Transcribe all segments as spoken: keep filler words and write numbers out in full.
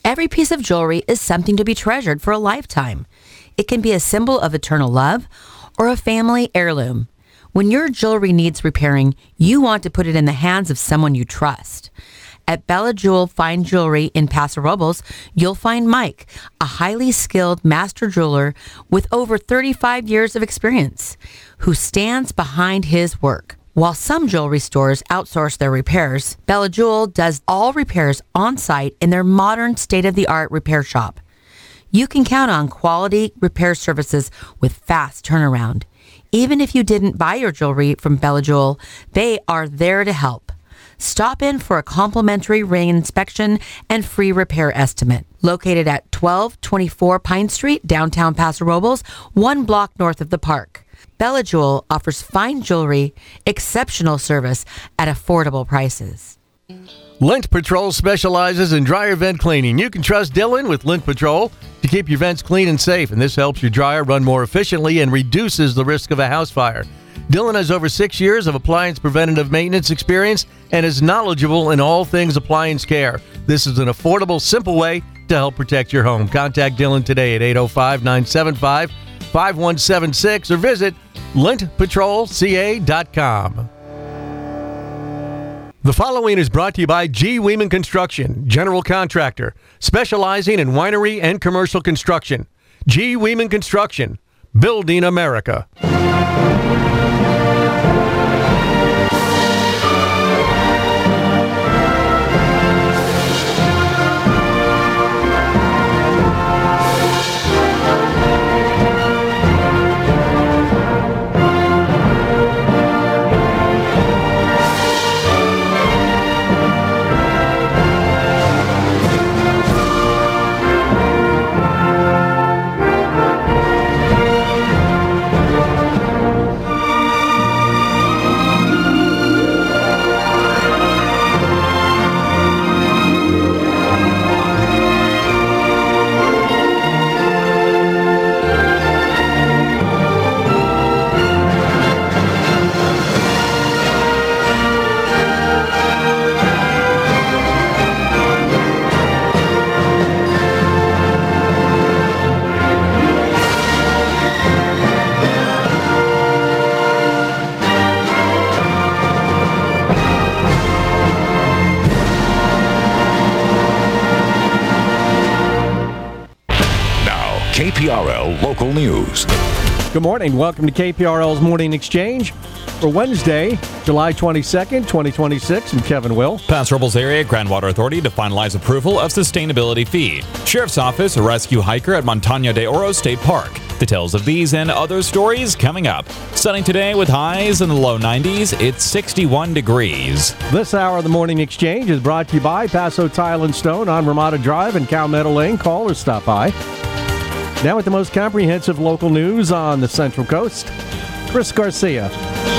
Every piece of jewelry is something to be treasured for a lifetime. It can be a symbol of eternal love or a family heirloom. When your jewelry needs repairing, you want to put it in the hands of someone you trust. At Bella Jewel Fine Jewelry in Paso Robles, you'll find Mike, a highly skilled master jeweler with over thirty-five years of experience, who stands behind his work. While some jewelry stores outsource their repairs, Bella Jewel does all repairs on-site in their modern state-of-the-art repair shop. You can count on quality repair services with fast turnaround. Even if you didn't buy your jewelry from Bella Jewel, they are there to help. Stop in for a complimentary ring inspection and free repair estimate. Located at twelve twenty-four Pine Street, downtown Paso Robles, one block north of the park. Bella Jewel offers fine jewelry, exceptional service at affordable prices. Lint Patrol specializes in dryer vent cleaning. You can trust Dylan with Lint Patrol to keep your vents clean and safe, and this helps your dryer run more efficiently and reduces the risk of a house fire. Dylan has over six years of appliance preventative maintenance experience and is knowledgeable in all things appliance care. This is an affordable, simple way to help protect your home. Contact Dylan today at eight oh five, nine seven five, five one seven six or visit lint patrol c a dot com. The following is brought to you by G. Weeman Construction, general contractor, specializing in winery and commercial construction. G. Weeman Construction, building America. K P R L Local News. Good morning. Welcome to K P R L's Morning Exchange for Wednesday, July twenty-second, twenty twenty-six. I'm Kevin Will. Paso Robles Area Groundwater Authority to finalize approval of sustainability fee. Sheriff's Office, a rescue hiker at Montaña de Oro State Park. Details of these and other stories coming up. Sunny today with highs in the low nineties. It's sixty-one degrees. This hour of the Morning Exchange is brought to you by Paso Tile and Stone on Ramada Drive and Cal Meadow Lane. Call or stop by. Now with the most comprehensive local news on the Central Coast, Chris Garcia.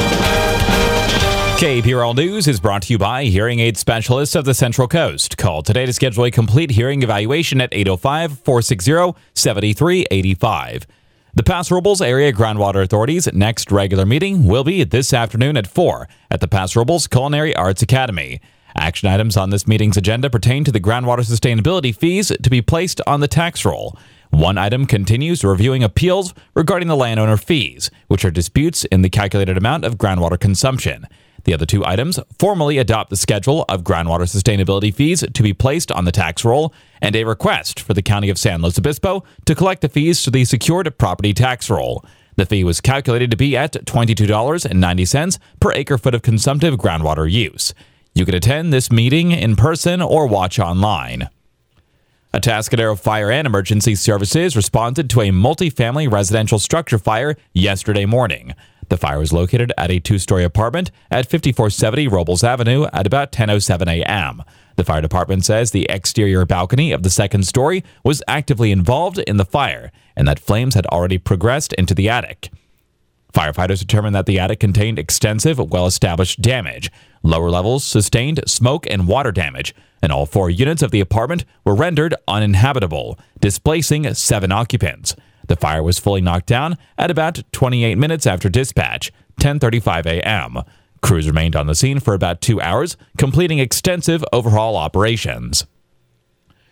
K P R L News is brought to you by Hearing Aid Specialists of the Central Coast. Call today to schedule a complete hearing evaluation at eight oh five, four six zero, seven three eight five. The Paso Robles Area Groundwater Authority's next regular meeting will be this afternoon at four at the Paso Robles Culinary Arts Academy. Action items on this meeting's agenda pertain to the groundwater sustainability fees to be placed on the tax roll. One item continues reviewing appeals regarding the landowner fees, which are disputes in the calculated amount of groundwater consumption. The other two items formally adopt the schedule of groundwater sustainability fees to be placed on the tax roll and a request for the County of San Luis Obispo to collect the fees to the secured property tax roll. The fee was calculated to be at twenty-two dollars and ninety cents per acre-foot of consumptive groundwater use. You can attend this meeting in person or watch online. Atascadero Fire and Emergency Services responded to a multifamily residential structure fire yesterday morning. The fire was located at a two-story apartment at fifty-four seventy Robles Avenue at about ten oh seven a.m. The fire department says the exterior balcony of the second story was actively involved in the fire and that flames had already progressed into the attic. Firefighters determined that the attic contained extensive, well-established damage. Lower levels sustained smoke and water damage, and all four units of the apartment were rendered uninhabitable, displacing seven occupants. The fire was fully knocked down at about twenty-eight minutes after dispatch, ten thirty-five a.m. Crews remained on the scene for about two hours, completing extensive overhaul operations.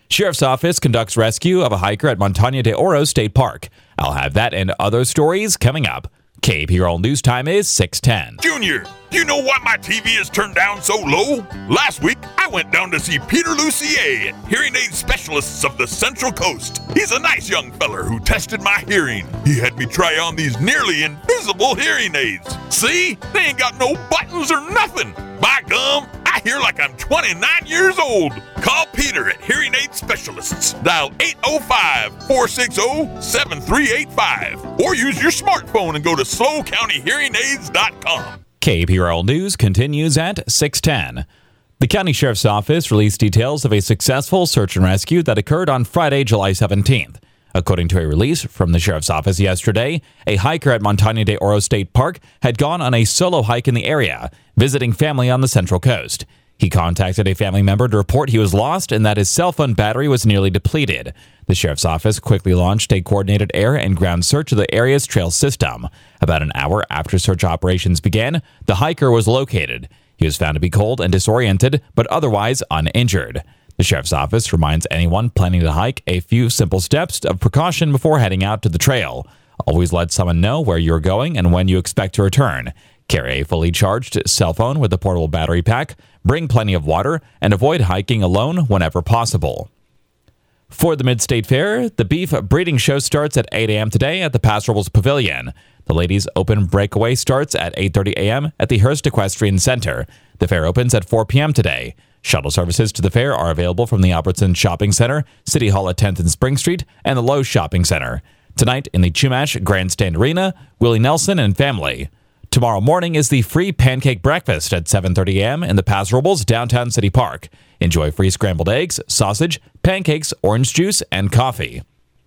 Sheriff's Office conducts rescue of a hiker at Montaña de Oro State Park. I'll have that and other stories coming up. K P R L News Time is six ten. Junior, do you know why my T V is turned down so low? Last week, I went down to see Peter Lucier at Hearing Aid Specialists of the Central Coast. He's a nice young feller who tested my hearing. He had me try on these nearly invisible hearing aids. See? They ain't got no buttons or nothing. By gum, I hear like I'm twenty-nine years old. Call Peter at Hearing Aid Specialists. Dial eight oh five, four six oh, seven three eight five or use your smartphone and go to slow county hearing aids dot com. K P R L News continues at six ten. The County Sheriff's Office released details of a successful search and rescue that occurred on Friday, July seventeenth. According to a release from the Sheriff's Office yesterday, a hiker at Montaña de Oro State Park had gone on a solo hike in the area, visiting family on the Central Coast. He contacted a family member to report he was lost and that his cell phone battery was nearly depleted. The Sheriff's Office quickly launched a coordinated air and ground search of the area's trail system. About an hour after search operations began, the hiker was located. He was found to be cold and disoriented, but otherwise uninjured. The Sheriff's Office reminds anyone planning to hike a few simple steps of precaution before heading out to the trail. Always let someone know where you're going and when you expect to return. Carry a fully charged cell phone with a portable battery pack, bring plenty of water, and avoid hiking alone whenever possible. For the Mid-State Fair, the beef breeding show starts at eight a.m. today at the Paso Robles Pavilion. The ladies' open breakaway starts at eight thirty a.m. at the Hearst Equestrian Center. The fair opens at four p.m. today. Shuttle services to the fair are available from the Albertson Shopping Center, City Hall at tenth and Spring Street, and the Lowe's Shopping Center. Tonight in the Chumash Grandstand Arena, Willie Nelson and family. Tomorrow morning is the free pancake breakfast at seven thirty a.m. in the Paso Robles Downtown City Park. Enjoy free scrambled eggs, sausage, pancakes, orange juice, and coffee.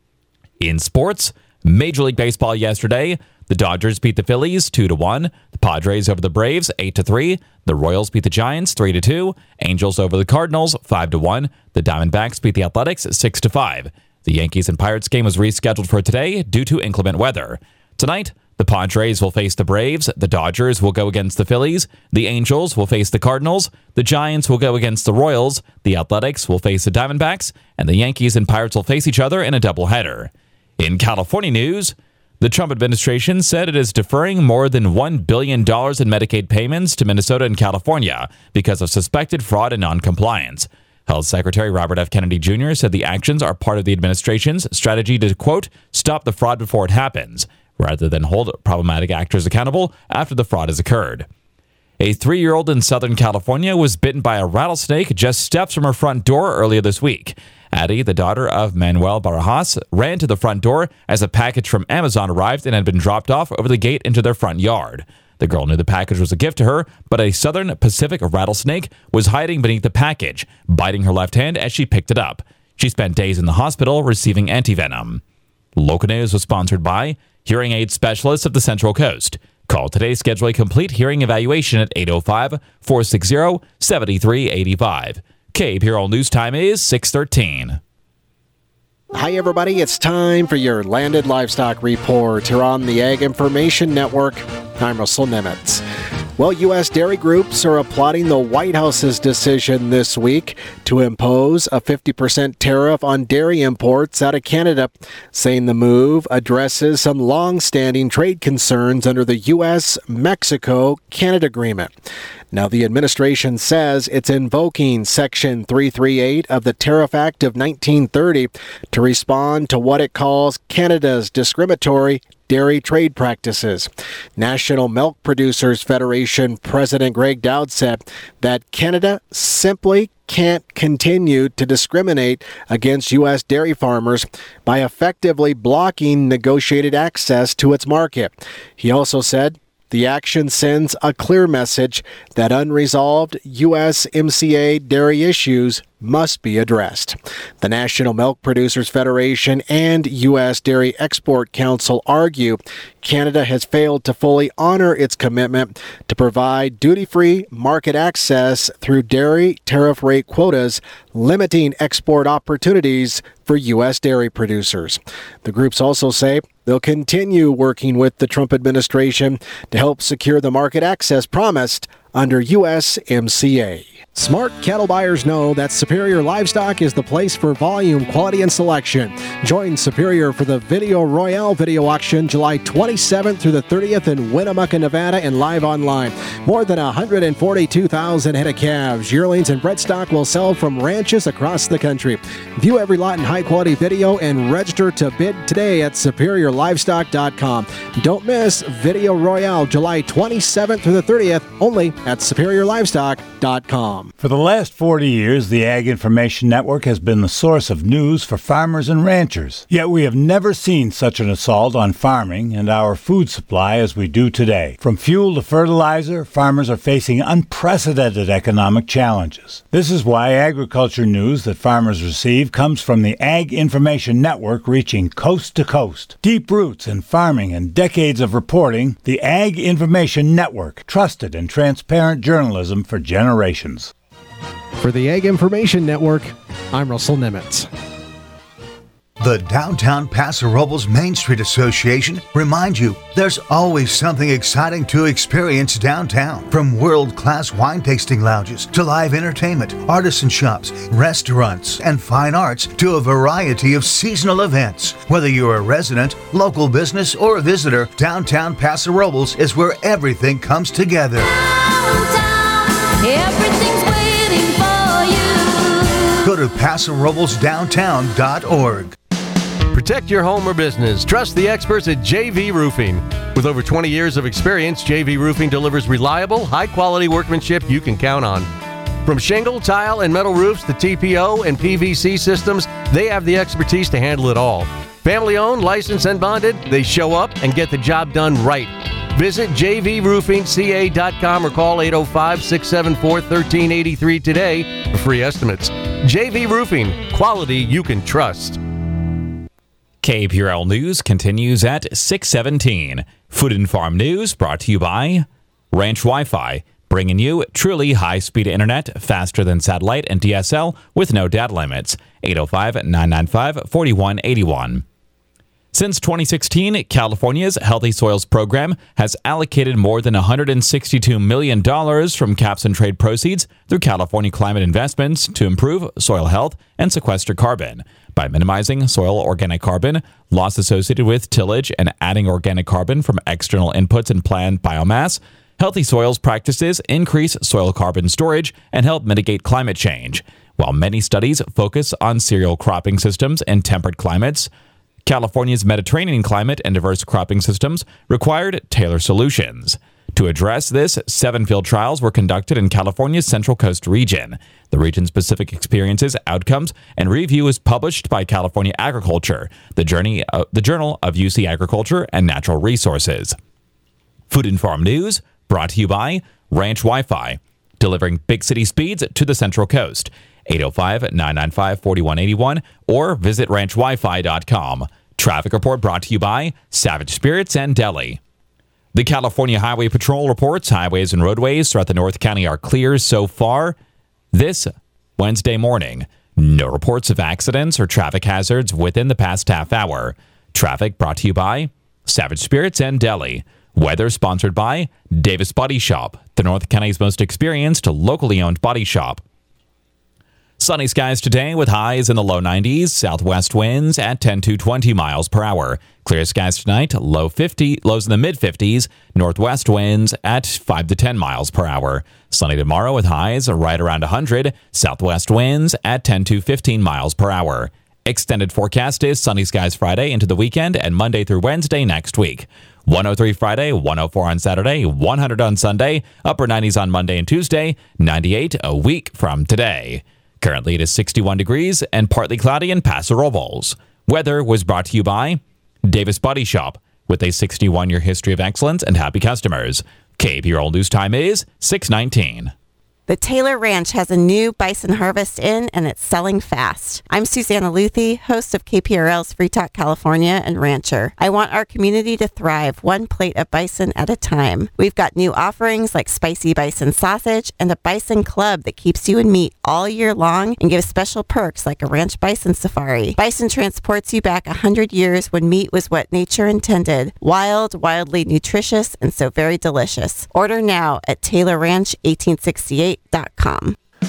In sports, Major League Baseball yesterday, the Dodgers beat the Phillies two to one, the Padres over the Braves eight to three, the Royals beat the Giants three to two, Angels over the Cardinals five to one, the Diamondbacks beat the Athletics six to five. The Yankees and Pirates game was rescheduled for today due to inclement weather. Tonight, the Padres will face the Braves, the Dodgers will go against the Phillies, the Angels will face the Cardinals, the Giants will go against the Royals, the Athletics will face the Diamondbacks, and the Yankees and Pirates will face each other in a doubleheader. In California news, the Trump administration said it is deferring more than one billion dollars in Medicaid payments to Minnesota and California because of suspected fraud and noncompliance. Health Secretary Robert F. Kennedy Junior said the actions are part of the administration's strategy to, quote, stop the fraud before it happens, rather than hold problematic actors accountable after the fraud has occurred. A three-year-old in Southern California was bitten by a rattlesnake just steps from her front door earlier this week. Addie, the daughter of Manuel Barajas, ran to the front door as a package from Amazon arrived and had been dropped off over the gate into their front yard. The girl knew the package was a gift to her, but a Southern Pacific rattlesnake was hiding beneath the package, biting her left hand as she picked it up. She spent days in the hospital receiving antivenom. Local News was sponsored by Hearing Aid Specialists of the Central Coast. Call today, schedule a complete hearing evaluation at eight oh five, four six oh, seven three eight five. K P R L News Time is six thirteen. Hi, everybody. It's time for your Landed Livestock Report here on the Ag Information Network. I'm Russell Nemitz. Well, U S dairy groups are applauding the White House's decision this week to impose a fifty percent tariff on dairy imports out of Canada, saying the move addresses some long-standing trade concerns under the U S Mexico Canada Agreement. Now, the administration says it's invoking Section three thirty-eight of the Tariff Act of nineteen thirty to respond to what it calls Canada's discriminatory dairy trade practices. National Milk Producers Federation President Greg Dowd said that Canada simply can't continue to discriminate against U S dairy farmers by effectively blocking negotiated access to its market. He also said the action sends a clear message that unresolved U S M C A dairy issues must be addressed. The National Milk Producers Federation and U S Dairy Export Council argue Canada has failed to fully honor its commitment to provide duty-free market access through dairy tariff rate quotas, limiting export opportunities for U S dairy producers. The groups also say they'll continue working with the Trump administration to help secure the market access promised under U S M C A. Smart cattle buyers know that Superior Livestock is the place for volume, quality, and selection. Join Superior for the Video Royale video auction July twenty-seventh through the thirtieth in Winnemucca, Nevada, and live online. More than one hundred forty-two thousand head of calves, yearlings, and bred stock will sell from ranches across the country. View every lot in high-quality video and register to bid today at superior livestock dot com. Don't miss Video Royale July twenty-seventh through the thirtieth, only at superior livestock dot com. For the last forty years, the Ag Information Network has been the source of news for farmers and ranchers. Yet we have never seen such an assault on farming and our food supply as we do today. From fuel to fertilizer, farmers are facing unprecedented economic challenges. This is why agriculture news that farmers receive comes from the Ag Information Network, reaching coast to coast. Deep roots in farming and decades of reporting, the Ag Information Network, trusted and transparent journalism for generations. For the Ag Information Network, I'm Russell Nimitz. The Downtown Paso Robles Main Street Association reminds you there's always something exciting to experience downtown. From world-class wine tasting lounges to live entertainment, artisan shops, restaurants, and fine arts to a variety of seasonal events. Whether you're a resident, local business, or a visitor, Downtown Paso Robles is where everything comes together. Downtown, everything's waiting for you. Go to paso robles downtown dot org. Protect your home or business. Trust the experts at J V Roofing. With over twenty years of experience, J V Roofing delivers reliable, high-quality workmanship you can count on. From shingle, tile, and metal roofs to T P O and P V C systems, they have the expertise to handle it all. Family-owned, licensed, and bonded, they show up and get the job done right. Visit j v roofing c a dot com or call eight oh five, six seven four, one three eight three today for free estimates. J V Roofing, quality you can trust. K P R L News continues at six seventeen. Food and Farm News brought to you by Ranch Wi-Fi, bringing you truly high-speed internet, faster than satellite and D S L with no data limits. eight oh five, nine nine five, four one eight one. Since twenty sixteen, California's Healthy Soils program has allocated more than one hundred sixty-two million dollars from caps and trade proceeds through California climate investments to improve soil health and sequester carbon. By minimizing soil organic carbon, loss associated with tillage, and adding organic carbon from external inputs and plant biomass, Healthy Soils practices increase soil carbon storage and help mitigate climate change. While many studies focus on cereal cropping systems in temperate climates, California's Mediterranean climate and diverse cropping systems required tailored solutions. To address this, seven field trials were conducted in California's Central Coast region. The region's specific experiences, outcomes, and review is published by California Agriculture, the, journey, uh, the Journal of U C Agriculture and Natural Resources. Food and Farm News brought to you by Ranch Wi-Fi, delivering big city speeds to the Central Coast. eight oh five, nine nine five, four one eight one or visit ranch wi fi dot com. Traffic report brought to you by Savage Spirits and Deli. The California Highway Patrol reports highways and roadways throughout the North County are clear so far this Wednesday morning. No reports of accidents or traffic hazards within the past half hour. Traffic brought to you by Savage Spirits and Deli. Weather sponsored by Davis Body Shop, the North County's most experienced locally owned body shop. Sunny skies today with highs in the low nineties, southwest winds at ten to twenty miles per hour. Clear skies tonight, low fifty, lows in the mid fifties, northwest winds at five to ten miles per hour. Sunny tomorrow with highs right around one hundred, southwest winds at ten to fifteen miles per hour. Extended forecast is sunny skies Friday into the weekend and Monday through Wednesday next week. one oh three Friday, one oh four on Saturday, one hundred on Sunday, upper nineties on Monday and Tuesday, ninety-eight a week from today. Currently, it is sixty-one degrees and partly cloudy in Paso Robles. Weather was brought to you by Davis Body Shop, with a sixty-one-year history of excellence and happy customers. K P R L News time is six nineteen. The Taylor Ranch has a new bison harvest in, and it's selling fast. I'm Susanna Luthi, host of K P R L's Free Talk California and rancher. I want our community to thrive one plate of bison at a time. We've got new offerings like spicy bison sausage and a bison club that keeps you in meat all year long and gives special perks like a ranch bison safari. Bison transports you back one hundred years when meat was what nature intended. Wild, wildly nutritious, and so very delicious. Order now at taylor ranch eighteen sixty-eight dot com.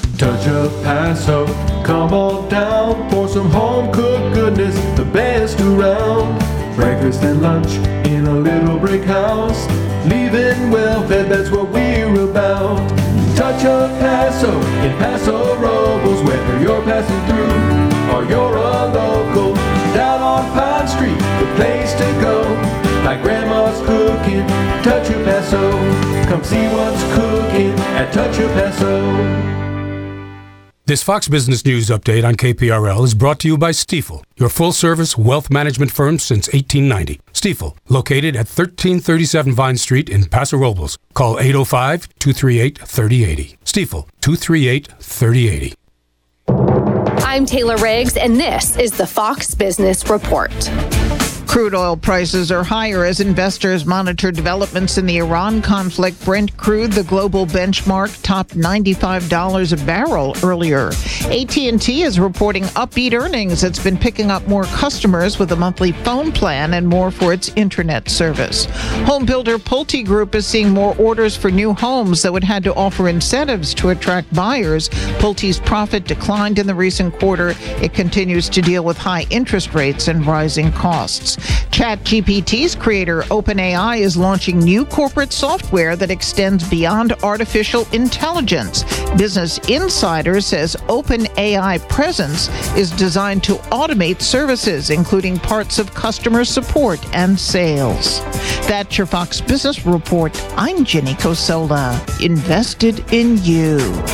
touch of Paso. Come on down for some home-cooked goodness, the best around. Breakfast and lunch in a little brick house. Leaving well-fed, that's what we're about. Touch of Paso in Paso Robles, whether you're passing through or you're a local. Down on Pine Street, the place to go. Like Grandma's cooking, Touch of Paso. Come see what's cooking at Touch of Paso. This Fox Business News update on K P R L is brought to you by Stifel, your full-service wealth management firm since eighteen ninety. Stifel, located at thirteen thirty-seven Vine Street in Paso Robles. Call eight oh five, two three eight, three oh eight oh. Stifel, two three eight, three oh eight oh. I'm Taylor Riggs, and this is the Fox Business Report. Crude oil prices are higher as investors monitor developments in the Iran conflict. Brent crude, the global benchmark, topped ninety-five dollars a barrel earlier. A T and T is reporting upbeat earnings. It's been picking up more customers with a monthly phone plan and more for its internet service. Home builder Pulte Group is seeing more orders for new homes, though it had to offer incentives to attract buyers. Pulte's profit declined in the recent quarter. It continues to deal with high interest rates and rising costs. ChatGPT's creator, OpenAI, is launching new corporate software that extends beyond artificial intelligence. Business Insider says OpenAI Presence is designed to automate services, including parts of customer support and sales. That's your Fox Business Report. I'm Jenny Cosola. Invested in you.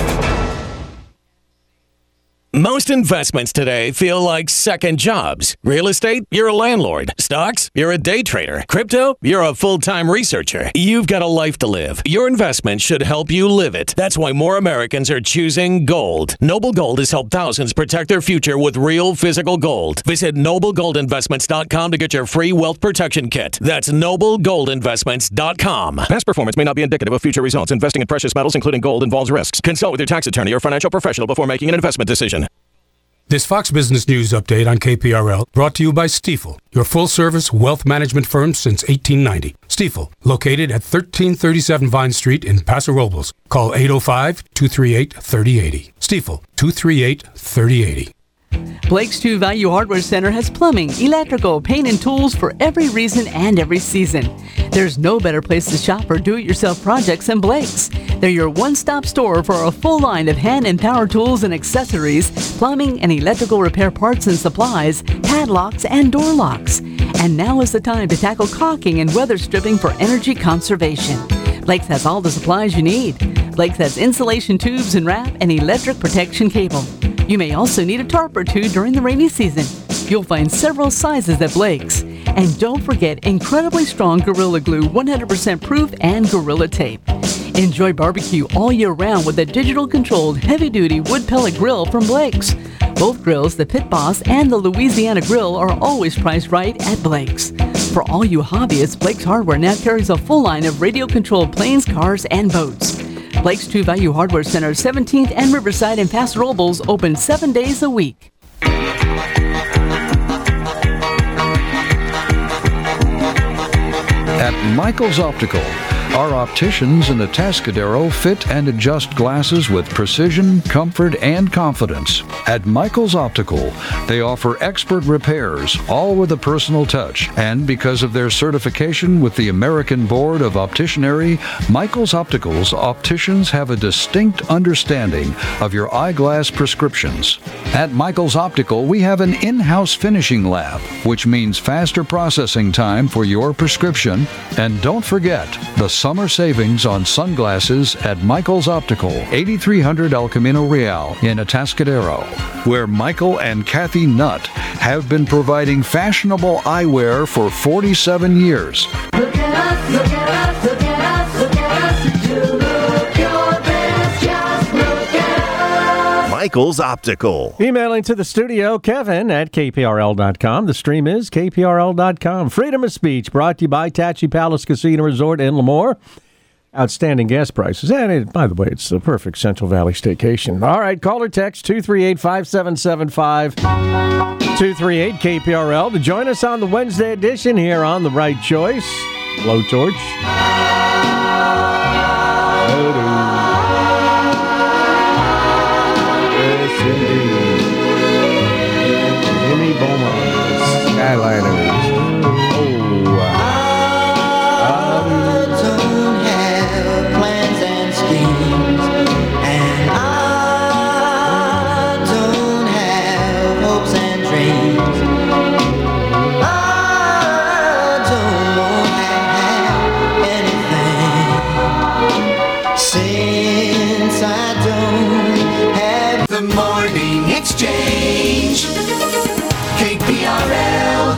Most investments today feel like second jobs. Real estate, you're a landlord. Stocks, you're a day trader. Crypto, you're a full-time researcher. You've got a life to live. Your investment should help you live it. That's why more Americans are choosing gold. Noble Gold has helped thousands protect their future with real physical gold. Visit noble gold investments dot com to get your free wealth protection kit. That's noble gold investments dot com. Past performance may not be indicative of future results. Investing in precious metals, including gold, involves risks. Consult with your tax attorney or financial professional before making an investment decision. This Fox Business News update on K P R L brought to you by Stifel, your full-service wealth management firm since eighteen ninety. Stifel, located at thirteen thirty-seven Vine Street in Paso Robles. Call eight oh five, two three eight, three oh eight oh. Stifel, two three eight, three oh eight oh. Blake's Two Value Hardware Center has plumbing, electrical, paint, and tools for every reason and every season. There's no better place to shop for do-it-yourself projects than Blake's. They're your one-stop store for a full line of hand and power tools and accessories, plumbing and electrical repair parts and supplies, padlocks, and door locks. And now is the time to tackle caulking and weather stripping for energy conservation. Blake's has all the supplies you need. Blake's has insulation tubes and wrap and electric protection cable. You may also need a tarp or two during the rainy season. You'll find several sizes at Blake's. And don't forget incredibly strong Gorilla Glue, one hundred percent proof, and Gorilla Tape. Enjoy barbecue all year round with a digital-controlled heavy-duty wood pellet grill from Blake's. Both grills, the Pit Boss and the Louisiana Grill, are always priced right at Blake's. For all you hobbyists, Blake's Hardware now carries a full line of radio-controlled planes, cars, and boats. Blake's Two Value Hardware Center, seventeenth and Riverside in Paso Robles, open seven days a week. At Michael's Optical, our opticians in the Atascadero fit and adjust glasses with precision, comfort, and confidence. At Michael's Optical, they offer expert repairs, all with a personal touch. And because of their certification with the American Board of Opticianry, Michael's Optical's opticians have a distinct understanding of your eyeglass prescriptions. At Michael's Optical, we have an in-house finishing lab, which means faster processing time for your prescription. And don't forget the summer savings on sunglasses at Michael's Optical, eighty-three hundred El Camino Real in Atascadero, where Michael and Kathy Nutt have been providing fashionable eyewear for forty-seven years. Look at us, look at us, look at us, look at us. You look your best, just look at us. Michael's Optical. Emailing to the studio, Kevin at K P R L dot com. The stream is K P R L dot com. Freedom of speech brought to you by Tachi Palace Casino Resort in Lemoore. Outstanding gas prices. And it, by the way, it's the perfect Central Valley staycation. All right, call or text two three eight, five seven seven five, two three eight K P R L to join us on the Wednesday edition here on The Right Choice. Blowtorch.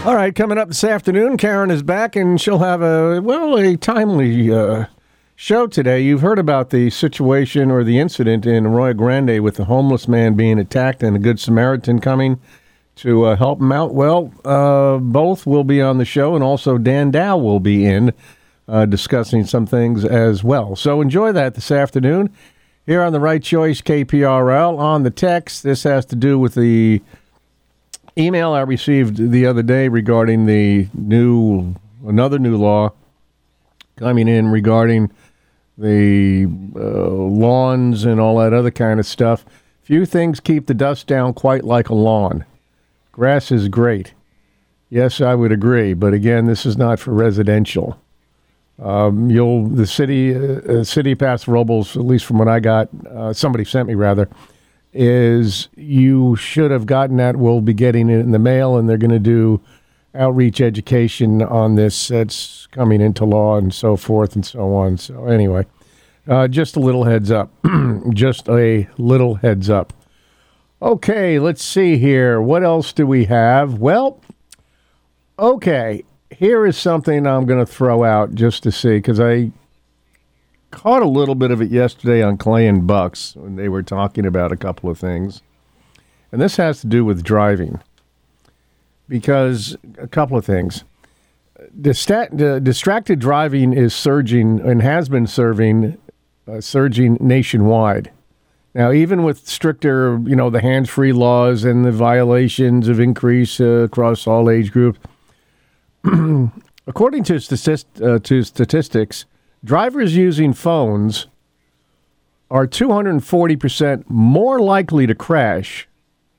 All right, coming up this afternoon, Karen is back, and she'll have a, well, a timely uh, show today. You've heard about the situation or the incident in Arroyo Grande with the homeless man being attacked and a Good Samaritan coming to uh, help him out. Well, uh, both will be on the show, and also Dan Dow will be in uh, discussing some things as well. So enjoy that this afternoon here on the Right Choice K P R L. On the text, this has to do with the email I received the other day regarding the new, another new law coming in regarding the uh, lawns and all that other kind of stuff. Few things keep the dust down quite like a lawn. Grass is great. Yes, I would agree, but again, this is not for residential. Um, you'll the city uh, city Paso Robles, at least from what I got, uh, somebody sent me rather, is you should have gotten that. We'll be getting it in the mail, and they're going to do outreach education on this. That's coming into law and so forth and so on. So anyway, uh, just a little heads up. Just a little heads up. Okay, let's see here. What else do we have? Well, okay, here is something I'm going to throw out just to see, because I caught a little bit of it yesterday on Clay and Bucks when they were talking about a couple of things. And this has to do with driving, because a couple of things. Distra- the distracted driving is surging and has been serving, uh, surging nationwide. Now, even with stricter, you know, the hands-free laws and the violations of increase uh, across all age groups, according to, statist- uh, to statistics, drivers using phones are two hundred forty percent more likely to crash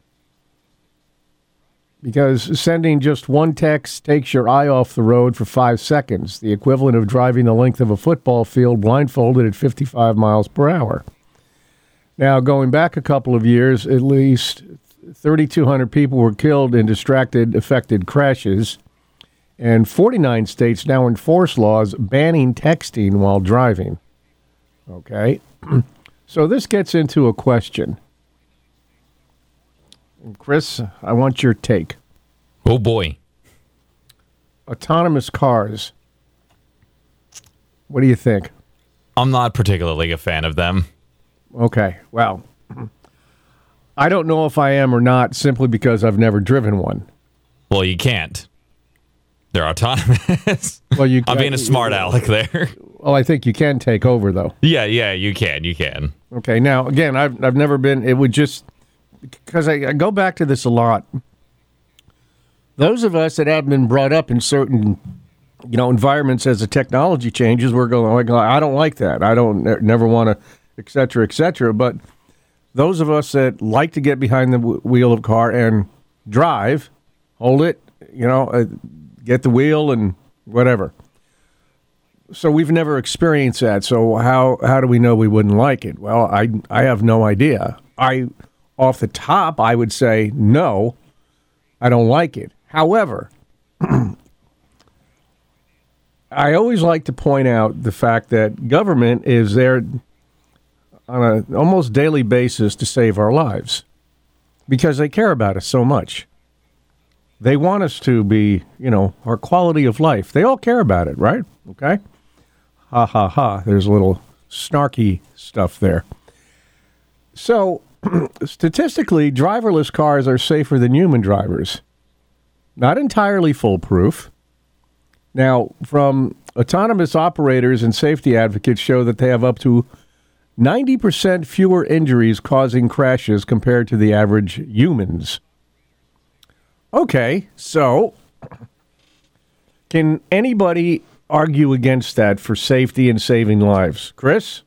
because sending just one text takes your eye off the road for five seconds, the equivalent of driving the length of a football field blindfolded at fifty-five miles per hour. Now, going back a couple of years, at least thirty-two hundred people were killed in distracted, affected crashes, and forty-nine states now enforce laws banning texting while driving. Okay? So this gets into a question. Chris, I want your take. Oh, boy. Autonomous cars. What do you think? I'm not particularly a fan of them. Okay, well, I don't know if I am or not simply because I've never driven one. Well, you can't. They're autonomous. Well, you. I'm being a smart aleck there. Well, I think you can take over, though. Yeah, yeah, you can, you can. Okay, now, again, I've, I've never been, it would just, because I, I go back to this a lot. Those of us that have been brought up in certain, you know, environments as the technology changes, we're going, like, I don't like that. I don't, never want to, et cetera, et cetera. But those of us that like to get behind the w- wheel of a car and drive, hold it, you know, uh, get the wheel and whatever. So we've never experienced that. So how how do we know we wouldn't like it? Well, I I have no idea. I off the top I would say no, I don't like it. However, I always like to point out the fact that government is there on an almost daily basis to save our lives because they care about us so much. They want us to be, you know, our quality of life. They all care about it, right? Okay? Ha, ha, ha. There's a little snarky stuff there. So, statistically, driverless cars are safer than human drivers. Not entirely foolproof. Now, from autonomous operators and safety advocates show that they have up to ninety percent fewer injuries causing crashes compared to the average humans. Okay, so can anybody argue against that for safety and saving lives? Chris?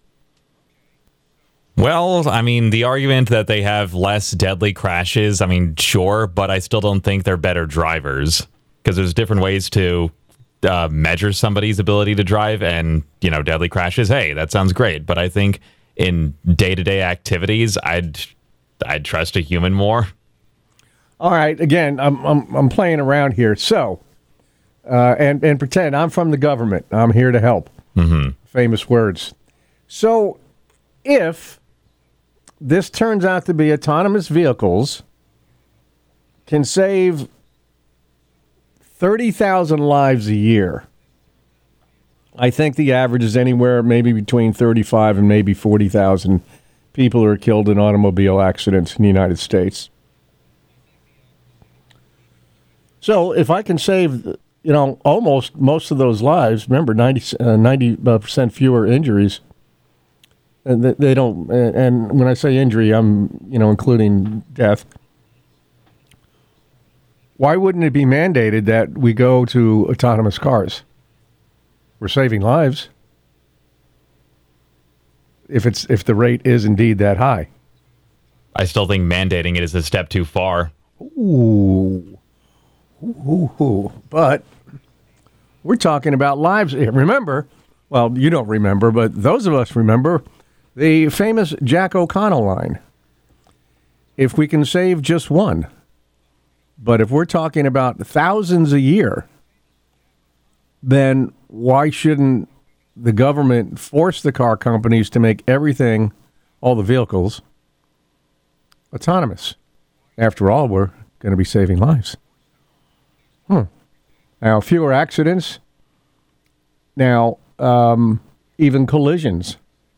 Well, I mean, the argument that they have less deadly crashes, I mean, sure, but I still don't think they're better drivers because there's different ways to uh, measure somebody's ability to drive, and, you know, deadly crashes, hey, that sounds great, but I think in day-to-day activities, I'd I'd trust a human more. All right, again, I'm I'm I'm playing around here. So, uh, and and pretend I'm from the government. I'm here to help. Mm-hmm. Famous words. So, if this turns out to be autonomous vehicles can save thirty thousand lives a year. I think the average is anywhere maybe between thirty-five and maybe forty thousand people are killed in automobile accidents in the United States. So if I can save, you know, almost most of those lives, remember ninety percent fewer injuries, and they, they don't, and when I say injury, I'm, you know, including death. Why wouldn't it be mandated that we go to autonomous cars? We're saving lives. If it's if the rate is indeed that high. I still think mandating it is a step too far. Ooh. Ooh, ooh. But we're talking about lives. Remember, well, you don't remember, but those of us remember the famous Jack O'Connell line. If we can save just one, but if we're talking about thousands a year, then why shouldn't the government force the car companies to make everything, all the vehicles, autonomous? After all, we're going to be saving lives. Hmm. Now, fewer accidents. Now, um, even collisions.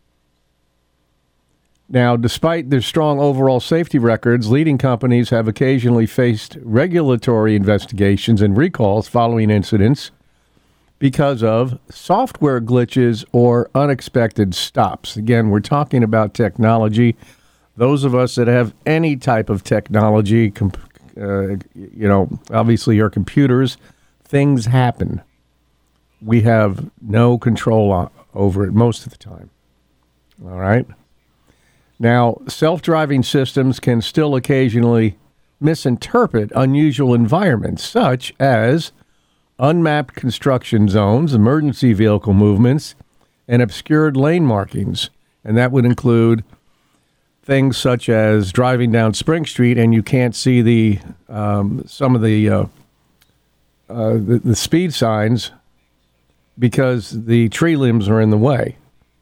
Now, despite their strong overall safety records, leading companies have occasionally faced regulatory investigations and recalls following incidents because of software glitches or unexpected stops. Again, we're talking about technology. Those of us that have any type of technology, comp- uh, you know, obviously our computers, things happen. We have no control on, over it most of the time. All right? Now, self-driving systems can still occasionally misinterpret unusual environments, such as unmapped construction zones, emergency vehicle movements, and obscured lane markings. And that would include things such as driving down Spring Street and you can't see the um, some of the, uh, uh, the the speed signs because the tree limbs are in the way.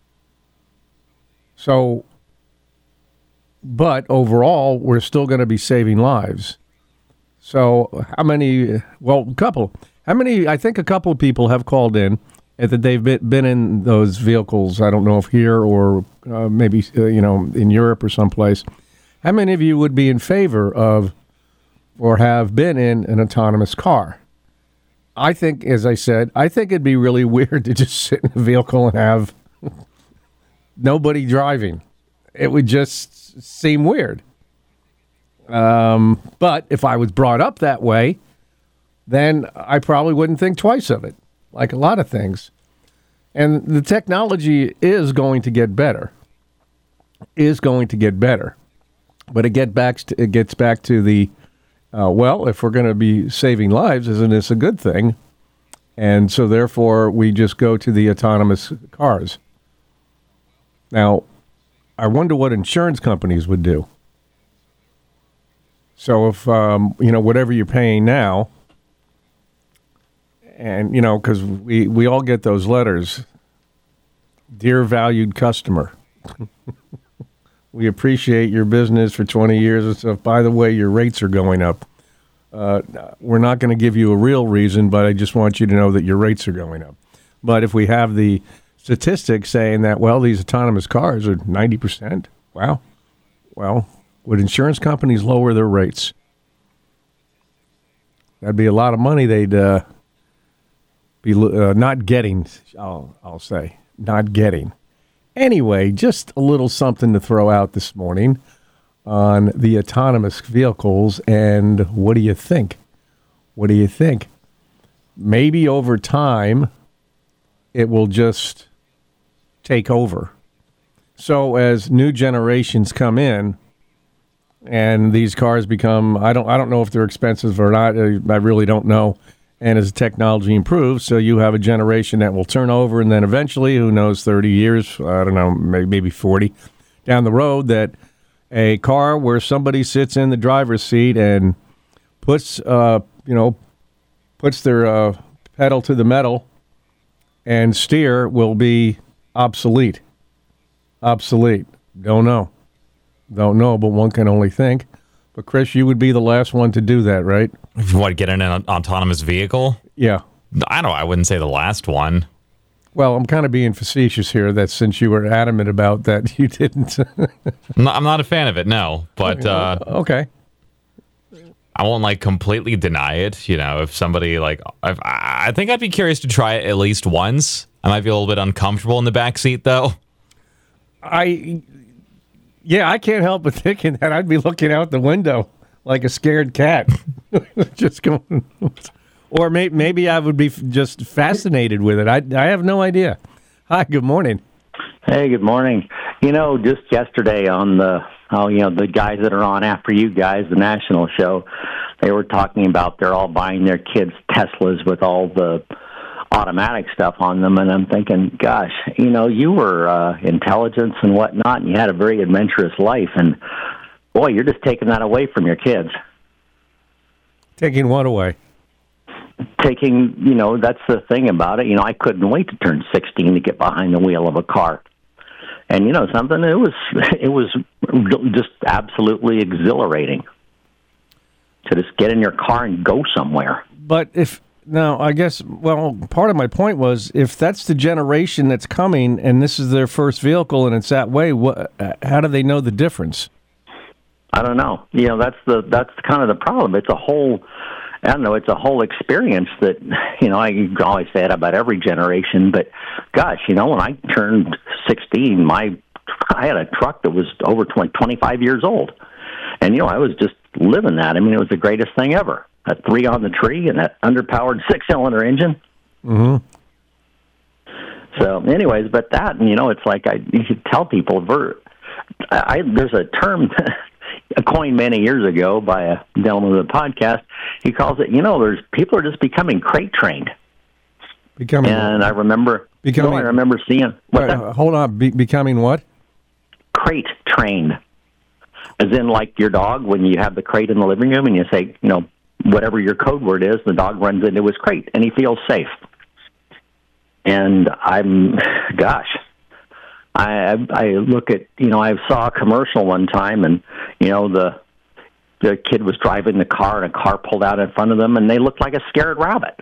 So, but overall, we're still going to be saving lives. So how many, well, a couple. How many, I think a couple of people have called in and that they've been, been in those vehicles, I don't know if here or uh, maybe, uh, you know, in Europe or someplace. How many of you would be in favor of or have been in an autonomous car? I think, as I said, I think it'd be really weird to just sit in a vehicle and have nobody driving. It would just seem weird. Um, but if I was brought up that way, then I probably wouldn't think twice of it, like a lot of things. And the technology is going to get better, is going to get better. But it, get back to, it gets back to the, uh, well, if we're going to be saving lives, isn't this a good thing? And so therefore, we just go to the autonomous cars. Now, I wonder what insurance companies would do. So if, um, you know, whatever you're paying now, and, you know, because we, we all get those letters, dear valued customer, we appreciate your business for twenty years and stuff. By the way, your rates are going up. Uh, we're not going to give you a real reason, but I just want you to know that your rates are going up. But if we have the statistics saying that, well, these autonomous cars are ninety percent, wow. Well, would insurance companies lower their rates? That'd be a lot of money they'd uh, be uh, not getting, I'll, I'll say, not getting. Anyway, just a little something to throw out this morning on the autonomous vehicles, and what do you think? What do you think? Maybe over time, it will just take over. So as new generations come in, and these cars become, I don't I don't know if they're expensive or not, I really don't know. And as technology improves, so you have a generation that will turn over, and then eventually, who knows, thirty years, I don't know, maybe, maybe forty, down the road, that a car where somebody sits in the driver's seat and puts, uh, you know, puts their uh, pedal to the metal and steer will be obsolete. Obsolete. Don't know. Don't know, but one can only think. But Chris, you would be the last one to do that, right? If you want to get in an autonomous vehicle? Yeah. I don't. I wouldn't say the last one. Well, I'm kind of being facetious here. That since you were adamant about that, you didn't. I'm, not, I'm not a fan of it. No, but uh, okay. I won't like completely deny it. You know, if somebody like, if, I think I'd be curious to try it at least once. I might be a little bit uncomfortable in the back seat, though. I, yeah, I can't help but thinking that I'd be looking out the window like a scared cat, just going. Or may, maybe I would be f- just fascinated with it. I, I have no idea. Hi, good morning. Hey, good morning. You know, just yesterday on the, oh, you know, the guys that are on after you guys, the national show, they were talking about they're all buying their kids Teslas with all the automatic stuff on them. And I'm thinking, gosh, you know, you were uh, intelligence and whatnot, and you had a very adventurous life. And, boy, you're just taking that away from your kids. Taking what away? Taking, you know, that's the thing about it. You know, I couldn't wait to turn sixteen to get behind the wheel of a car. And, you know, something, it was, it was just absolutely exhilarating to just get in your car and go somewhere. But if, now, I guess, well, part of my point was if that's the generation that's coming and this is their first vehicle and it's that way, what, how do they know the difference? I don't know. You know, that's the, that's kind of the problem. It's a whole... I don't know, it's a whole experience that, you know, I always say it about every generation, but gosh, you know, when I turned sixteen, my I had a truck that was over twenty, twenty-five years old. And, you know, I was just living that. I mean, it was the greatest thing ever. A three on the tree and that underpowered six-cylinder engine. Mm-hmm. So, anyways, but that, you know, it's like I you should tell people, ver, I, there's a term... coined many years ago by a gentleman with a podcast. He calls it, you know, there's people are just becoming crate trained. Becoming, and I remember, becoming, you know, I remember seeing. What uh, hold on, be, becoming what? Crate trained, as in like your dog when you have the crate in the living room and you say, you know, whatever your code word is, the dog runs into his crate and he feels safe. And I'm, gosh. I I look at, you know, I saw a commercial one time, and, you know, the the kid was driving the car, and a car pulled out in front of them, and they looked like a scared rabbit.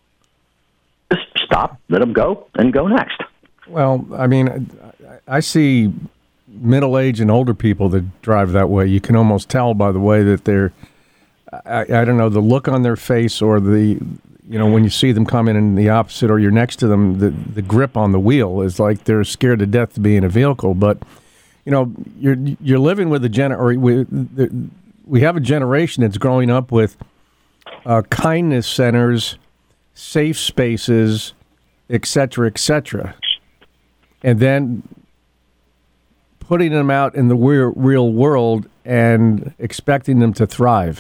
Just stop, let them go, and go next. Well, I mean, I see middle-aged and older people that drive that way. You can almost tell by the way that they're, I, I don't know, the look on their face or the... You know, when you see them coming in the opposite or you're next to them, the the grip on the wheel is like they're scared to death to be in a vehicle. But, you know, you're you're living with a gen or we, we have a generation that's growing up with uh, kindness centers, safe spaces, et cetera, et cetera. And then putting them out in the real, real world and expecting them to thrive.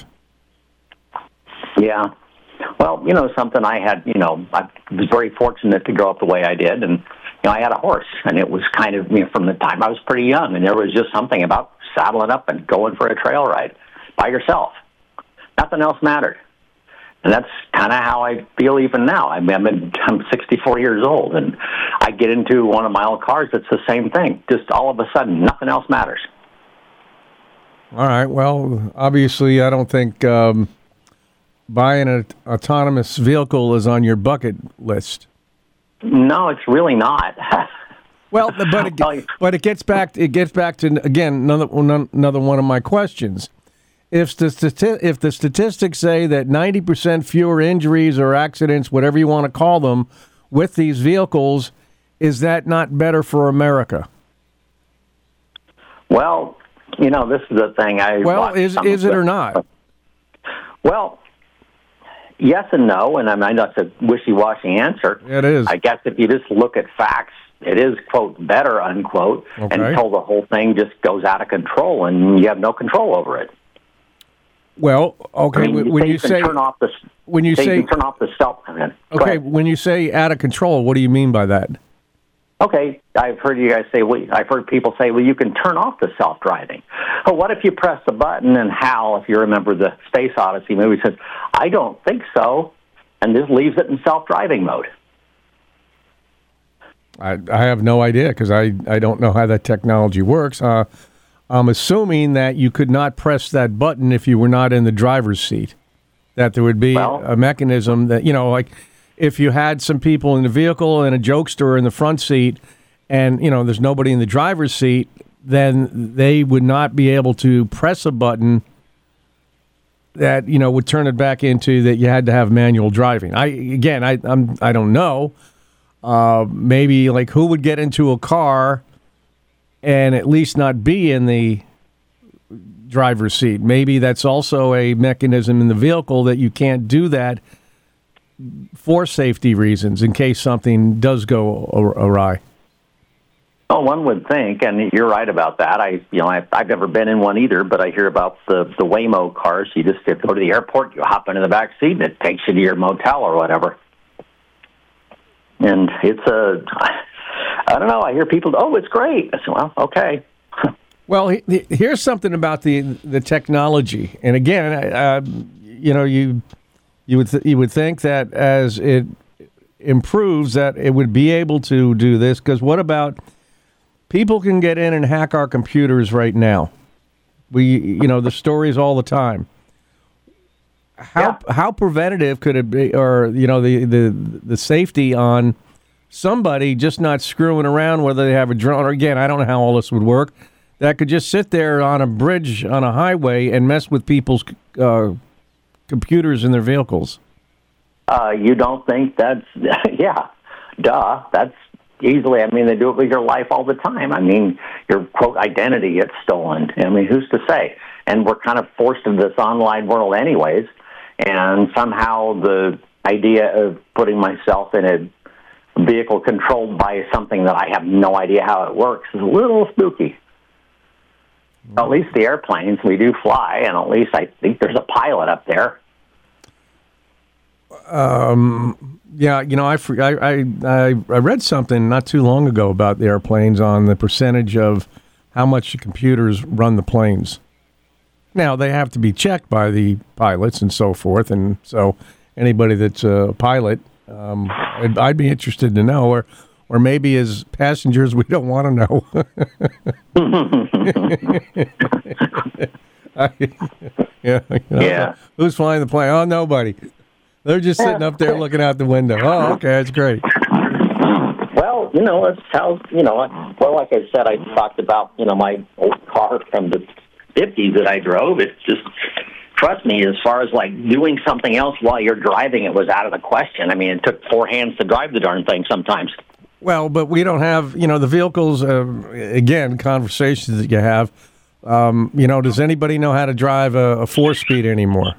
Yeah. Well, you know, something I had, you know, I was very fortunate to grow up the way I did. And, you know, I had a horse, and it was kind of, you know, from the time I was pretty young, and there was just something about saddling up and going for a trail ride by yourself. Nothing else mattered. And that's kind of how I feel even now. I mean, I'm, I'm sixty-four years old, and I get into one of my old cars that's the same thing. Just all of a sudden, nothing else matters. All right. Well, obviously, I don't think... Um buying an autonomous vehicle is on your bucket list. No, it's really not. Well, but it, but it gets back. It gets back to again another another one of my questions. If the stati- if the statistics say that ninety percent fewer injuries or accidents, whatever you want to call them, with these vehicles, is that not better for America? Well, you know, this is the thing. I well, is is it or not? Well. Yes and no, and I mean, that's a wishy-washy answer. It is. I guess if you just look at facts, it is, quote, better, unquote, okay. until the whole thing just goes out of control and you have no control over it. Well, okay, I mean, when you, you can say... Turn off the, when you say... You can turn off the self... Okay, when you say out of control, what do you mean by that? Okay, I've heard you guys say, well, I've heard people say, well, you can turn off the self-driving. Well, what if you press the button and Hal, if you remember the Space Odyssey movie, says, I don't think so, and this leaves it in self-driving mode? I, I have no idea because I, I don't know how that technology works. Uh, I'm assuming that you could not press that button if you were not in the driver's seat. That there would be Well- a mechanism that, you know, like if you had some people in the vehicle and a jokester in the front seat and, you know, there's nobody in the driver's seat, then they would not be able to press a button that, you know, would turn it back into that you had to have manual driving. I again, I I'm I don't know. Uh, maybe like who would get into a car and at least not be in the driver's seat? Maybe that's also a mechanism in the vehicle that you can't do that for safety reasons in case something does go awry. Oh, one would think, and you're right about that. I, you know, I've, I've never been in one either, but I hear about the the Waymo cars. You just go to the airport, you hop into the back seat, and it takes you to your motel or whatever. And it's a, I don't know. I hear people, oh, it's great. I say, well, okay. Well, he- he- here's something about the the technology, and again, uh, you know, you you would th- you would think that as it improves, that it would be able to do this. Because what about people can get in and hack our computers right now? We, you know, the stories all the time. How how preventative could it be, or you know, the the the safety on somebody just not screwing around, whether they have a drone or again, I don't know how all this would work. That could just sit there on a bridge on a highway and mess with people's uh, computers in their vehicles. Uh, you don't think that's, yeah, duh, that's easily, I mean, they do it with your life all the time. I mean, your, quote, identity gets stolen. I mean, who's to say? And we're kind of forced into this online world anyways, and somehow the idea of putting myself in a vehicle controlled by something that I have no idea how it works is a little spooky. At least the airplanes, we do fly, and at least I think there's a pilot up there. Um, yeah, you know, I, fr- I, I, I I read something not too long ago about the airplanes on the percentage of how much the computers run the planes. Now, they have to be checked by the pilots and so forth, and so anybody that's a pilot, um, I'd, I'd be interested to know, or or maybe as passengers, we don't want to know. I, yeah, you know, Yeah. who's flying the plane? Oh, nobody. They're just sitting up there looking out the window. Oh, okay, that's great. Well, you know, that's how, you know, I- well, like I said, I talked about, you know, my old car from the fifties that I drove. It's just, trust me, as far as like doing something else while you're driving, it was out of the question. I mean, it took four hands to drive the darn thing sometimes. Well, but we don't have, you know, the vehicles, uh, again, conversations that you have. Um, you know, does anybody know how to drive a, a four-speed anymore?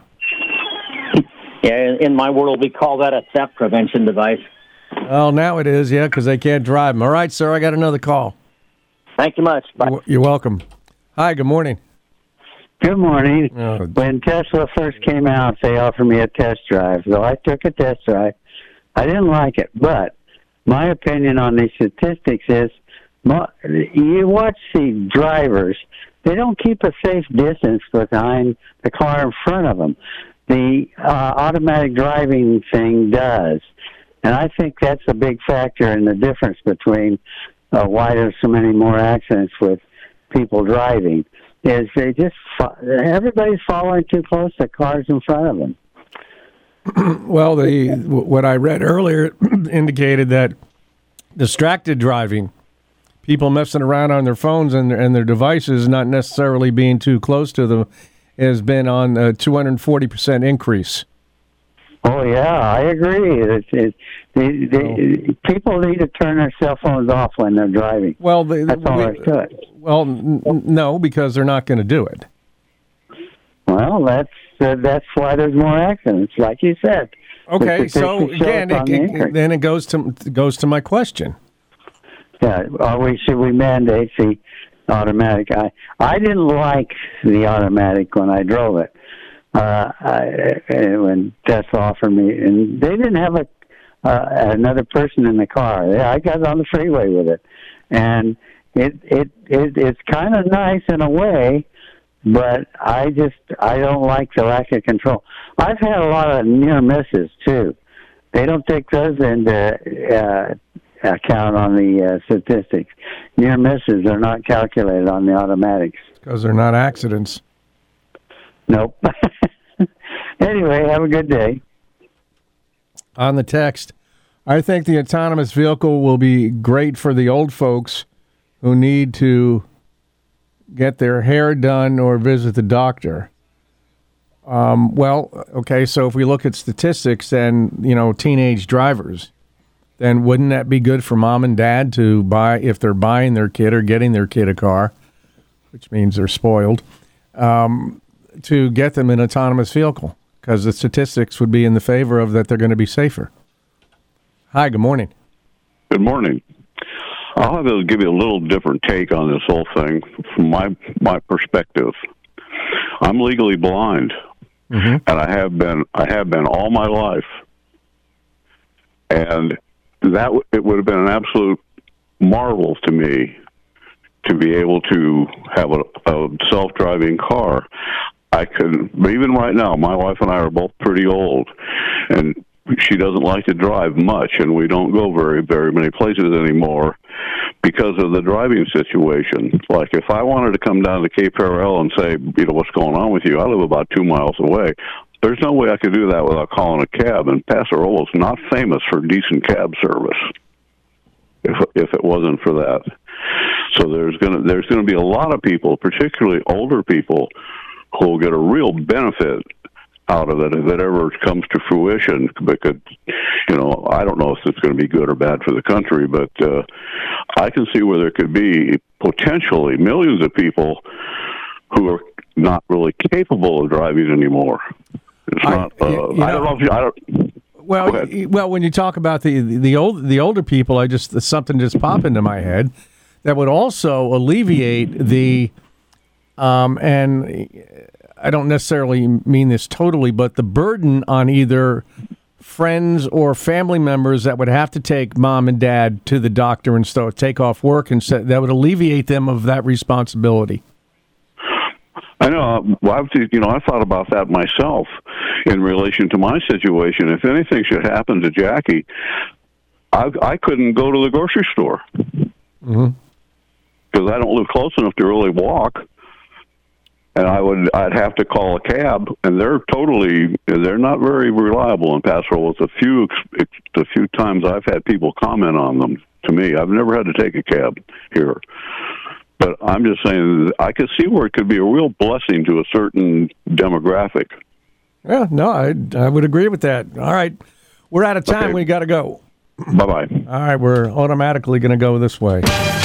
Yeah, in- in my world, we call that a theft prevention device. Well, now it is, yeah, because they can't drive them. All right, sir, I got another call. Thank you much. Bye. You're, you're welcome. Hi, good morning. Good morning. Oh. When Tesla first came out, they offered me a test drive. So I took a test drive. I didn't like it, but my opinion on these statistics is mo- you watch the drivers, they don't keep a safe distance behind the car in front of them. The uh, automatic driving thing does. And I think that's a big factor in the difference between uh, why there's so many more accidents with people driving. Is they just fo- everybody's following too close to cars in front of them. Well, the what I read earlier indicated that distracted driving, people messing around on their phones and their, and their devices, not necessarily being too close to them, has been on a two hundred forty percent increase. Oh yeah, I agree. It's, it's, they, they, people need to turn their cell phones off when they're driving. Well, they, that's all we- there is to it. Well, n- n- no, because they're not going to do it. Well, that's uh, that's why there's more accidents, like you said. Okay, The so statistics show again, it's on it, the it- increase. then it goes to goes to my question. Yeah, are we, should we mandate the automatic? I I didn't like the automatic when I drove it. Uh, I, uh, when Tesla offered me, and they didn't have a uh, another person in the car. Yeah, I got on the freeway with it, and it it, it it's kind of nice in a way, but I just I don't like the lack of control. I've had a lot of near misses too. They don't take those into uh, account on the uh, statistics. Near misses are not calculated on the automatics. Because they're not accidents. Nope. Anyway, have a good day. On the text, I think the autonomous vehicle will be great for the old folks who need to get their hair done or visit the doctor. Um, well, okay, so if we look at statistics and, you know, teenage drivers, then wouldn't that be good for mom and dad to buy, if they're buying their kid or getting their kid a car, which means they're spoiled, um, to get them an autonomous vehicle? Because the statistics would be in the favor of that they're going to be safer. Hi, good morning. Good morning. I'll have to give you a little different take on this whole thing from my my perspective. I'm legally blind, mm-hmm. and I have been I have been all my life, and that it would have been an absolute marvel to me to be able to have a, a self-driving car. I could, even right now, my wife and I are both pretty old, and she doesn't like to drive much, and we don't go very, very many places anymore because of the driving situation. Like, if I wanted to come down to K P R L and say, you know, what's going on with you? I live about two miles away. There's no way I could do that without calling a cab, and Paso Robles is not famous for decent cab service if if it wasn't for that. So there's gonna there's gonna be a lot of people, particularly older people, who will get a real benefit out of it if it ever comes to fruition. Because, you know, I don't know if it's going to be good or bad for the country, but uh, I can see where there could be potentially millions of people who are not really capable of driving anymore. It's I, not. Uh, you know, I don't know if you, I don't. Well, y- well, when you talk about the the old the older people, I just something just popped into my head that would also alleviate the. Um, and I don't necessarily mean this totally, but the burden on either friends or family members that would have to take mom and dad to the doctor and so take off work, and so that would alleviate them of that responsibility. I know. Well, I've, you know, I thought about that myself in relation to my situation. If anything should happen to Jackie, I, I couldn't go to the grocery store because mm-hmm. I don't live close enough to really walk. And I would, I'd have to call a cab, and they're totally, they're not very reliable in Paso Robles. A few, a few times I've had people comment on them to me. I've never had to take a cab here, but I'm just saying I could see where it could be a real blessing to a certain demographic. Yeah, no, I, I would agree with that. All right, we're out of time. Okay. We got to go. Bye bye. All right, we're automatically going to go this way.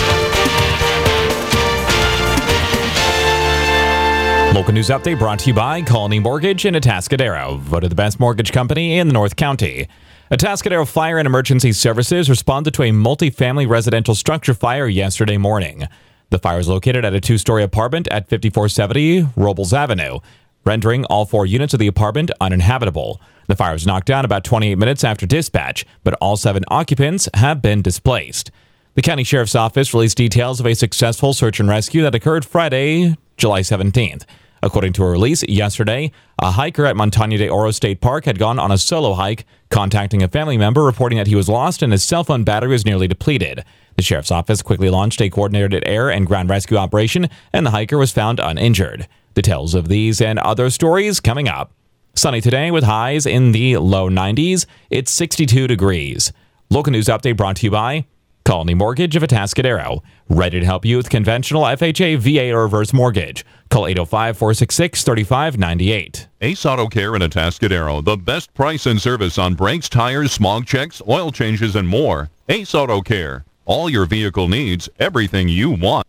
Local news update brought to you by Colony Mortgage in Atascadero, voted the best mortgage company in the North County. Atascadero Fire and Emergency Services responded to a multi-family residential structure fire yesterday morning. The fire was located at a two-story apartment at fifty-four seventy Robles Avenue, rendering all four units of the apartment uninhabitable. The fire was knocked down about twenty-eight minutes after dispatch, but all seven occupants have been displaced. The County Sheriff's Office released details of a successful search and rescue that occurred Friday, July seventeenth. According to a release yesterday, a hiker at Montaña de Oro State Park had gone on a solo hike, contacting a family member reporting that he was lost and his cell phone battery was nearly depleted. The Sheriff's Office quickly launched a coordinated air and ground rescue operation, and the hiker was found uninjured. Details of these and other stories coming up. Sunny today with highs in the low nineties. It's sixty-two degrees. Local news update brought to you by Colony Mortgage of Atascadero. Ready to help you with conventional F H A, V A, or reverse mortgage. Call eight oh five, four six six, three five nine eight. Ace Auto Care in Atascadero. The best price and service on brakes, tires, smog checks, oil changes, and more. Ace Auto Care. All your vehicle needs, everything you want.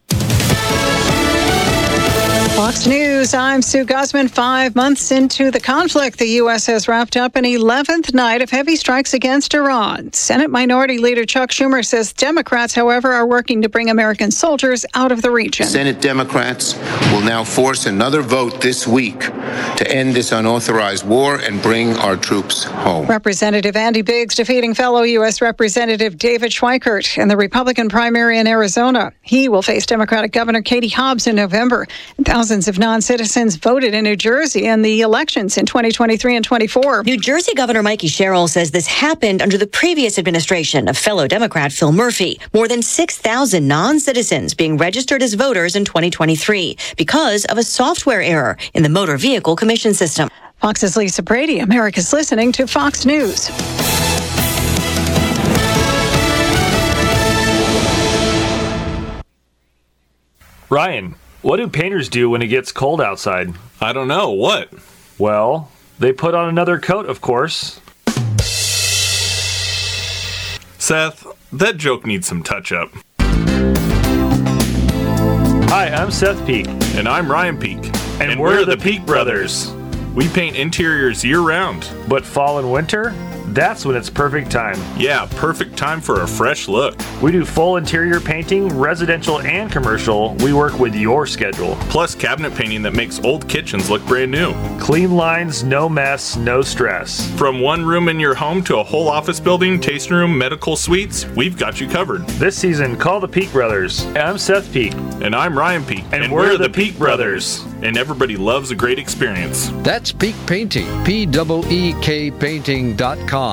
Fox News, I'm Sue Guzman. Five months into the conflict, the U S has wrapped up an eleventh night of heavy strikes against Iran. Senate Minority Leader Chuck Schumer says Democrats, however, are working to bring American soldiers out of the region. Senate Democrats will now force another vote this week to end this unauthorized war and bring our troops home. Representative Andy Biggs defeating fellow U S Representative David Schweikert in the Republican primary in Arizona. He will face Democratic Governor Katie Hobbs in November. Thousands Thousands of non-citizens voted in New Jersey in the elections in twenty twenty-three and twenty-four. New Jersey Governor Mikey Sherrill says this happened under the previous administration of fellow Democrat Phil Murphy. More than six thousand non-citizens being registered as voters in twenty twenty-three because of a software error in the Motor Vehicle Commission system. Fox's Lisa Brady. America's listening to Fox News. Ryan, what do painters do when it gets cold outside? I don't know. What? Well, they put on another coat, of course. Seth, that joke needs some touch-up. Hi, I'm Seth Peak. And I'm Ryan Peak. And, and we're, we're the the Peak Peak Brothers. Brothers. We paint interiors year-round. But fall and winter? That's when it's perfect time. Yeah, perfect time for a fresh look. We do full interior painting, residential and commercial. We work with your schedule. Plus cabinet painting that makes old kitchens look brand new. Clean lines, no mess, no stress. From one room in your home to a whole office building, tasting room, medical suites, we've got you covered. This season, call the Peak Brothers. I'm Seth Peak. And I'm Ryan Peak. And, and we're, we're the, the Peak, Peak Brothers. Brothers. And everybody loves a great experience. That's Peak Painting. P E E K painting dot com.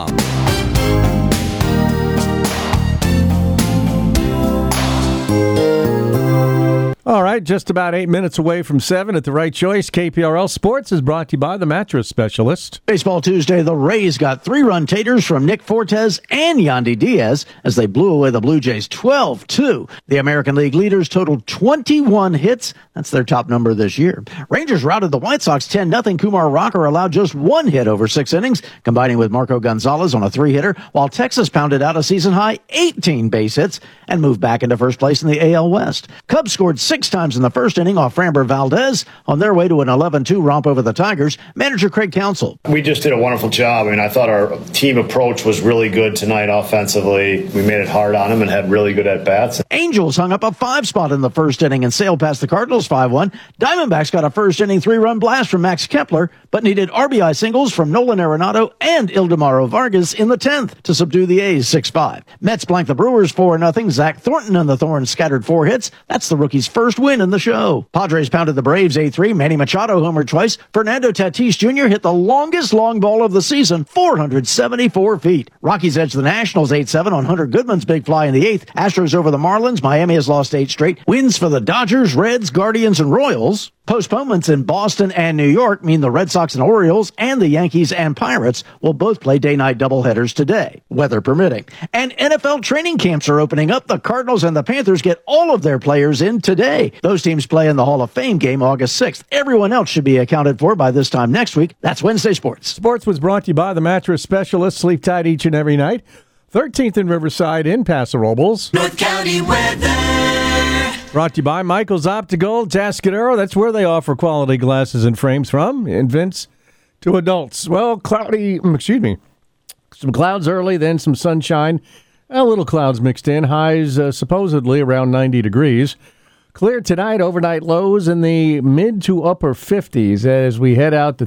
All right, just about eight minutes away from seven at the right choice. K P R L Sports is brought to you by the Mattress Specialist. Baseball Tuesday, the Rays got three-run taters from Nick Fortes and Yandy Diaz as they blew away the Blue Jays twelve two. The American League leaders totaled twenty-one hits. That's their top number this year. Rangers routed the White Sox ten nothing. Kumar Rocker allowed just one hit over six innings, combining with Marco Gonzalez on a three-hitter, while Texas pounded out a season-high eighteen base hits and moved back into first place in the A L West. Cubs scored six times in the first inning off Framber Valdez on their way to an eleven two romp over the Tigers. Manager Craig Counsell. We just did a wonderful job. I mean, I thought our team approach was really good tonight offensively. We made it hard on them and had really good at-bats. Angels hung up a five spot in the first inning and sailed past the Cardinals five one. Diamondbacks got a first inning three-run blast from Max Kepler, but needed R B I singles from Nolan Arenado and Ildemaro Vargas in the tenth to subdue the A's six five. Mets blanked the Brewers four nothing. Zach Thornton and the Thorns scattered four hits. That's the rookie's first win in the show. Padres pounded the Braves eight three. Manny Machado homered twice. Fernando Tatis Junior hit the longest long ball of the season, four hundred seventy-four feet. Rockies edged the Nationals eight seven on Hunter Goodman's big fly in the eighth. Astros over the Marlins. Miami has lost eight straight. Wins for the Dodgers, Reds, Guardians, and Royals. Postponements in Boston and New York mean the Red Sox and Orioles and the Yankees and Pirates will both play day-night doubleheaders today, weather permitting. And N F L training camps are opening up. The Cardinals and the Panthers get all of their players in today. Those teams play in the Hall of Fame game August sixth. Everyone else should be accounted for by this time next week. That's Wednesday Sports. Sports was brought to you by the Mattress Specialist. Sleep tight each and every night. thirteenth in Riverside in Paso Robles. North County weather. Brought to you by Michael's Optical, Tascadero. That's where they offer quality glasses and frames from infants to adults. Well, cloudy, excuse me, some clouds early, then some sunshine. A little clouds mixed in. Highs uh, supposedly around ninety degrees. Clear tonight, overnight lows in the mid to upper fifties. As we head out to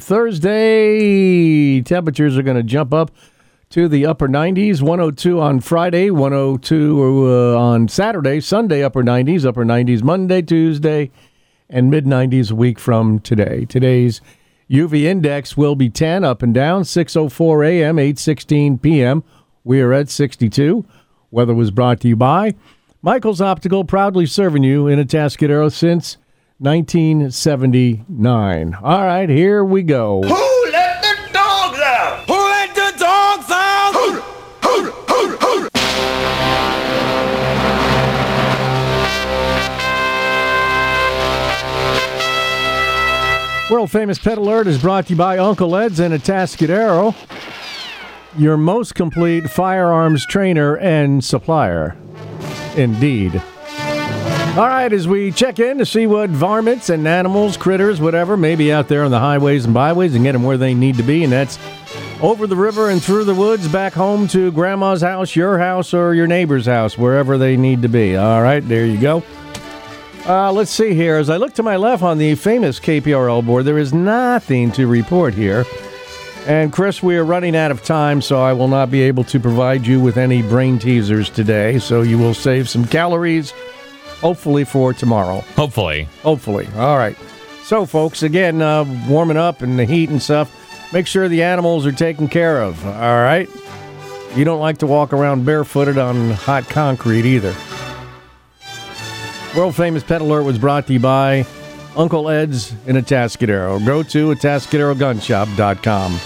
Thursday, temperatures are going to jump up to the upper nineties, one oh two on Friday, one oh two uh, on Saturday, Sunday upper nineties, upper nineties Monday, Tuesday, and mid nineties a week from today. Today's U V index will be ten up and down, six oh four a.m., eight sixteen p.m. We are at sixty-two. Weather was brought to you by Michael's Optical, proudly serving you in Atascadero since nineteen seventy-nine. All right, here we go. Who let the dogs out? Who let the dogs out? Hold it, hold it, hold it, hold it. World famous Pet Alert is brought to you by Uncle Ed's in Atascadero, your most complete firearms trainer and supplier. Indeed. All right, as we check in to see what varmints and animals, critters, whatever, may be out there on the highways and byways and get them where they need to be, and that's over the river and through the woods, back home to grandma's house, your house, or your neighbor's house, wherever they need to be. All right, there you go. Uh, let's see here. As I look to my left on the famous K P R L board, there is nothing to report here. And, Chris, we are running out of time, so I will not be able to provide you with any brain teasers today. So you will save some calories, hopefully, for tomorrow. Hopefully. Hopefully. All right. So, folks, again, uh, warming up and the heat and stuff, make sure the animals are taken care of, all right? You don't like to walk around barefooted on hot concrete either. World Famous Pet Alert was brought to you by Uncle Ed's in Atascadero. Go to atascadero gun shop dot com.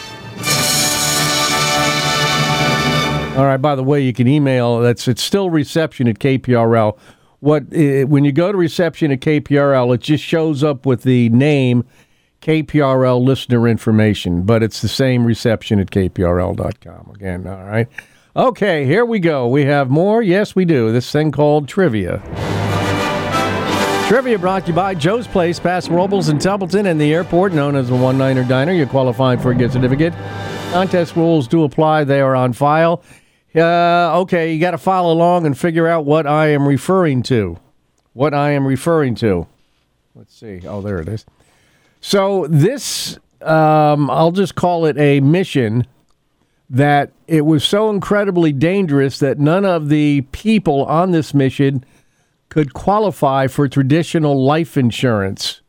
All right, by the way, you can email, that's it's still reception at K P R L. What uh, when you go to reception at K P R L, it just shows up with the name K P R L listener information, but it's the same reception at K P R L dot com. Again, all right. Okay, here we go. We have more. Yes, we do. This thing called trivia. Trivia brought to you by Joe's Place, Paso Robles in Templeton, and the airport known as the One-Niner Diner. You're qualified for a gift certificate. Contest rules do apply. They are on file. Uh, okay, you got to follow along and figure out what I am referring to. What I am referring to. Let's see. Oh, there it is. So this, um, I'll just call it a mission that it was so incredibly dangerous that none of the people on this mission could qualify for traditional life insurance.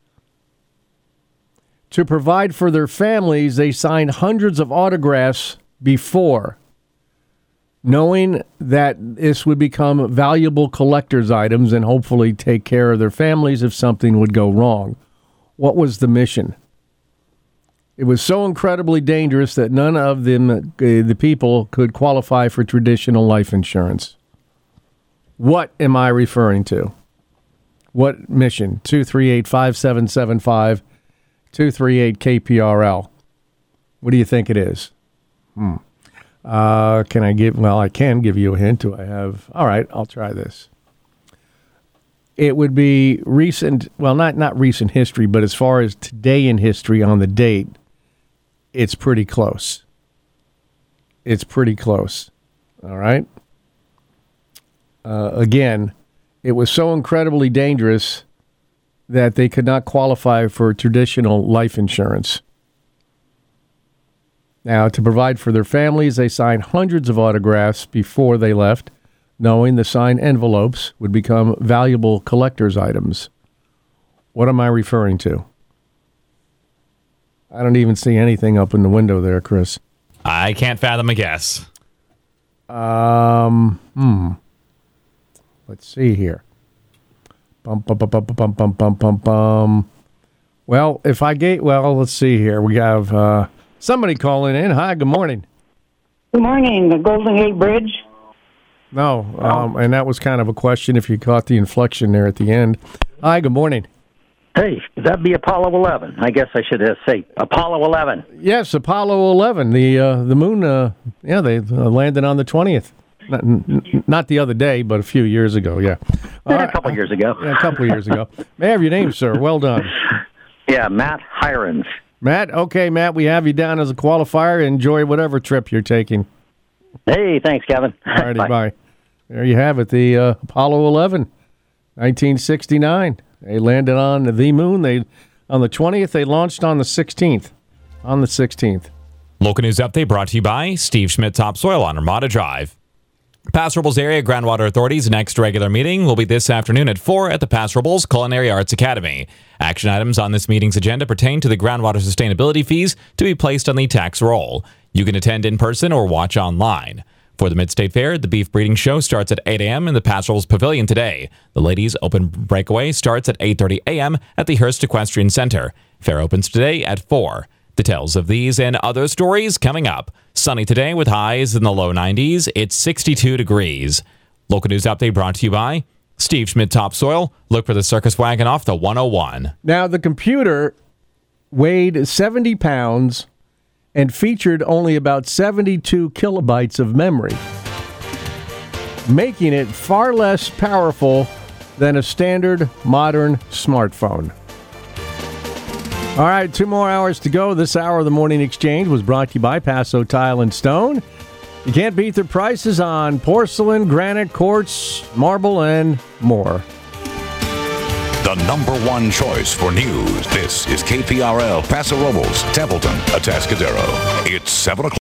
To provide for their families, they signed hundreds of autographs before, knowing that this would become valuable collector's items and hopefully take care of their families if something would go wrong. What was the mission? It was so incredibly dangerous that none of them, uh, the people could qualify for traditional life insurance. What am I referring to? What mission? two three eight, five seven seven five, two three eight K P R L. What do you think it is? Hmm. Uh, can I give, well, I can give you a hint. Do I have, all right, I'll try this. It would be recent, well, not, not recent history, but as far as today in history on the date, it's pretty close. It's pretty close. All right? Uh, again, it was so incredibly dangerous that they could not qualify for traditional life insurance. Now, to provide for their families, they signed hundreds of autographs before they left, knowing the signed envelopes would become valuable collector's items. What am I referring to? I don't even see anything up in the window there, Chris. I can't fathom a guess. Um, hmm. Let's see here. Bum, bum, bum, bum, bum, bum, bum, bum, bum. Well, if I get, well, let's see here. We have uh, somebody calling in. Hi, good morning. Good morning. The Golden Gate Bridge? No, um, and that was kind of a question if you caught the inflection there at the end. Hi, good morning. Hey, that'd be Apollo eleven. I guess I should have said Apollo eleven. Yes, Apollo eleven. The uh, the moon, uh, yeah, they uh, landed on the twentieth. Not, n- not the other day, but a few years ago, yeah. Uh, a couple years ago. Yeah, a couple of years ago. May I have your name, sir? Well done. Yeah, Matt Hirons. Matt, okay, Matt, we have you down as a qualifier. Enjoy whatever trip you're taking. Hey, thanks, Kevin. All righty, bye. bye. There you have it, the uh, Apollo eleven, nineteen sixty-nine. They landed on the moon. They on the twentieth. They launched on the sixteenth. On the sixteenth. Local news update brought to you by Steve Schmidt Topsoil on Ramada Drive. Paso Robles Area Groundwater Authority's next regular meeting will be this afternoon at four at the Paso Robles Culinary Arts Academy. Action items on this meeting's agenda pertain to the groundwater sustainability fees to be placed on the tax roll. You can attend in person or watch online. For the Mid-State Fair, the beef breeding show starts at eight a.m. in the Paso Robles Pavilion today. The ladies' open breakaway starts at eight thirty a.m. at the Hearst Equestrian Center. Fair opens today at four. Details of these and other stories coming up. Sunny today with highs in the low nineties. It's sixty-two degrees. Local news update brought to you by Steve Schmidt Topsoil. Look for the circus wagon off the one oh one. Now, the computer weighed seventy pounds and featured only about seventy-two kilobytes of memory, making it far less powerful than a standard modern smartphone. All right, two more hours to go. This hour of the Morning Exchange was brought to you by Paso Tile and Stone. You can't beat their prices on porcelain, granite, quartz, marble, and more. The number one choice for news. This is K P R L, Paso Robles, Templeton, Atascadero. It's seven o'clock.